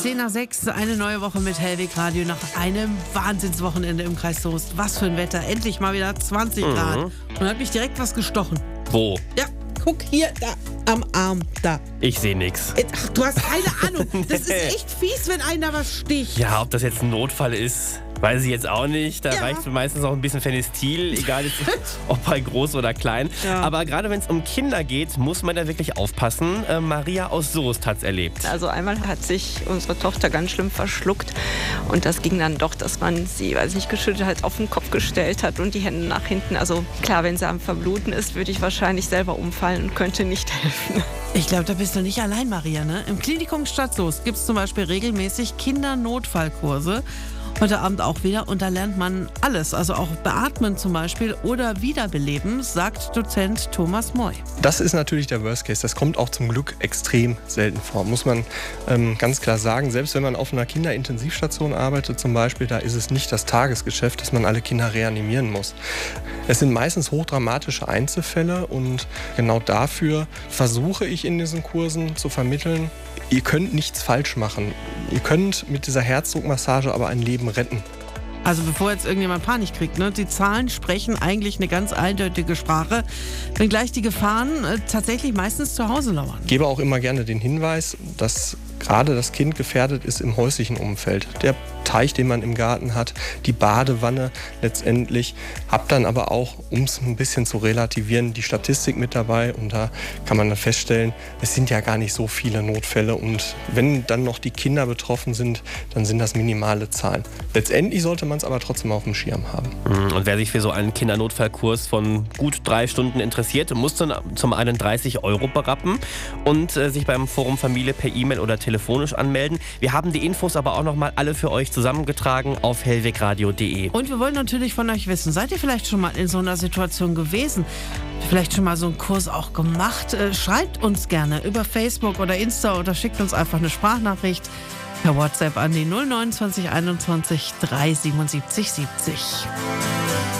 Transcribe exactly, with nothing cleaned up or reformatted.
zehn nach sechs, eine neue Woche mit Hellweg Radio nach einem Wahnsinnswochenende im Kreis Soest. Was für ein Wetter, endlich mal wieder zwanzig Grad. Mhm. Und hat mich direkt was gestochen. Wo? Ja, guck hier, da, am Arm, da. Ich sehe nichts. Ach, du hast keine Ahnung. Das ist echt fies, wenn einer was sticht. Ja, ob das jetzt ein Notfall ist, weiß ich jetzt auch nicht. Da Ja. reicht meistens auch ein bisschen Phenestil, egal jetzt, ob bei groß oder klein. Ja. Aber gerade wenn es um Kinder geht, muss man da wirklich aufpassen. Äh, Maria aus Soest hat es erlebt. Also einmal hat sich unsere Tochter ganz schlimm verschluckt und das ging dann doch, dass man sie, weiß nicht, geschüttelt hat, auf den Kopf gestellt hat und die Hände nach hinten. Also klar, wenn sie am Verbluten ist, würde ich wahrscheinlich selber umfallen und könnte nicht helfen. Ich glaube, da bist du nicht allein, Maria. Ne? Im Klinikum Stadt Soest gibt es zum Beispiel regelmäßig Kindernotfallkurse. Heute Abend auch wieder und da lernt man alles, also auch Beatmen zum Beispiel oder Wiederbeleben, sagt Dozent Thomas Moy. Das ist natürlich der Worst Case. Das kommt auch zum Glück extrem selten vor, muss man ähm, ganz klar sagen. Selbst wenn man auf einer Kinderintensivstation arbeitet zum Beispiel, da ist es nicht das Tagesgeschäft, dass man alle Kinder reanimieren muss. Es sind meistens hochdramatische Einzelfälle und genau dafür versuche ich in diesen Kursen zu vermitteln, ihr könnt nichts falsch machen. Ihr könnt mit dieser Herzdruckmassage aber ein Leben retten. Also bevor jetzt irgendjemand Panik kriegt, ne? Die Zahlen sprechen eigentlich eine ganz eindeutige Sprache, wenngleich die Gefahren äh, tatsächlich meistens zu Hause lauern. Ich gebe auch immer gerne den Hinweis, dass gerade das Kind gefährdet ist im häuslichen Umfeld. Der Teich, den man im Garten hat, die Badewanne letztendlich. Hab dann aber auch, um es ein bisschen zu relativieren, die Statistik mit dabei. Und da kann man dann feststellen, es sind ja gar nicht so viele Notfälle. Und wenn dann noch die Kinder betroffen sind, dann sind das minimale Zahlen. Letztendlich sollte man es aber trotzdem auf dem Schirm haben. Und wer sich für so einen Kindernotfallkurs von gut drei Stunden interessiert, muss dann zum einen dreißig Euro berappen und äh, sich beim Forum Familie per E-Mail oder telefonisch anmelden. Wir haben die Infos aber auch noch mal alle für euch zusammengetragen auf hellwegradio punkt de. Und wir wollen natürlich von euch wissen, seid ihr vielleicht schon mal in so einer Situation gewesen? Vielleicht schon mal so einen Kurs auch gemacht? Äh, schreibt uns gerne über Facebook oder Insta oder schickt uns einfach eine Sprachnachricht per WhatsApp an die null neunundzwanzig einundzwanzig drei siebenundsiebzig siebzig.